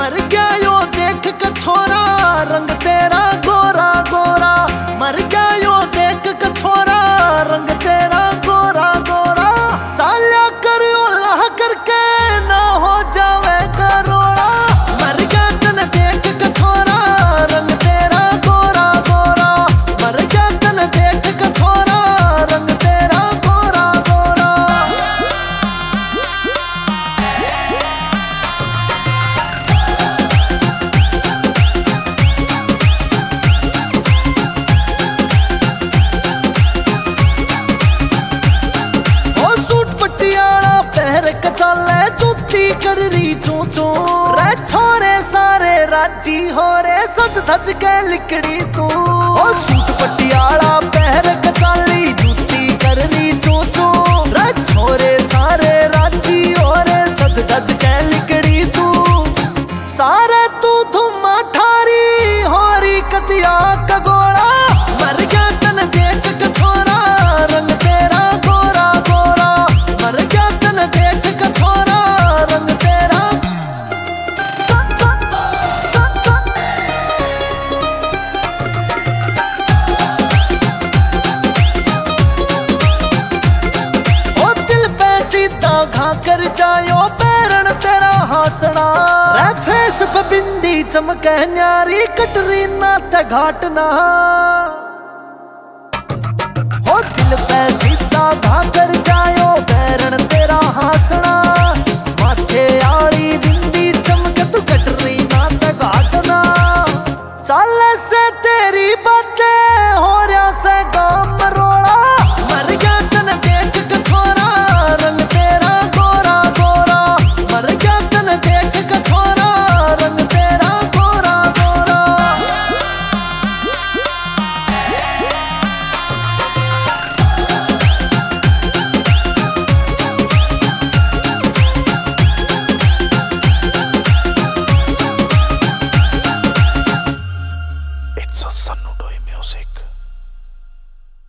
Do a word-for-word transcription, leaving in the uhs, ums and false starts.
मर गया यो देख के छोरा, रंग तेरा गोरा गोरा। मर गया यो देख के छोरा, रंग तेरा गोरा गोरा। साल्या कर ओला करके ना हो जावे करोड़ा। मर गया तन देख के छोरा, रंग तेरा गोरा गोरा। मर गया तन देख के छोरा, रंग तेरा गोरा गोरा। चले जूती कर री चू चू रे छोरे सारे राजी हो रे, सच धज के लिकड़ी तू। ओ सूट पटियाला पहर के चाली, जूती कर री चू चू रे छोरे सारे राजी हो रे, सच धज के लिकड़ी तू। सारे तू धुमा ठारी होरी कतिया का गोला। मर गया तन देख के छोरा, रंग तेरा गोरा गोरा। मर गया तन देख के छोरा, रंग तेरा। ओ दिल पे सीधा घा कर जायो, पैरन तेरा हासना रे। फेस पे बिंदी चमके न्यारी, कटरी ना ते घाटना। हो दिल पे सीधा घा कर जायो,